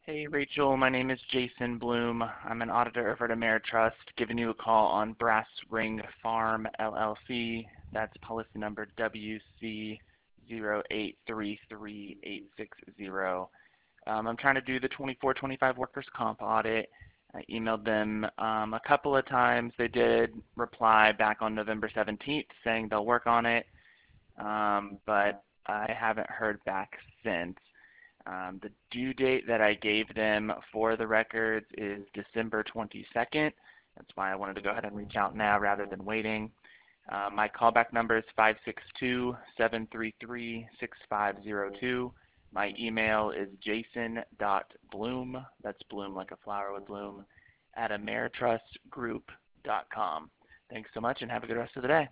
Hey Rachel, my name is Jason Bloom. I'm an auditor over at Ameritrust, giving you a call on Brass Ring Farm LLC. That's policy number WC0833860. I'm trying to do the 24-25 workers' comp audit. I emailed them a couple of times. They did reply back on November 17th saying they'll work on it, but I haven't heard back since. The due date that I gave them for the records is December 22nd. That's why I wanted to go ahead and reach out now rather than waiting. My callback number is 562-733-6502. My email is jason.bloom, that's bloom like a flower with bloom, at ameritrustgroup.com. Thanks so much and have a good rest of the day.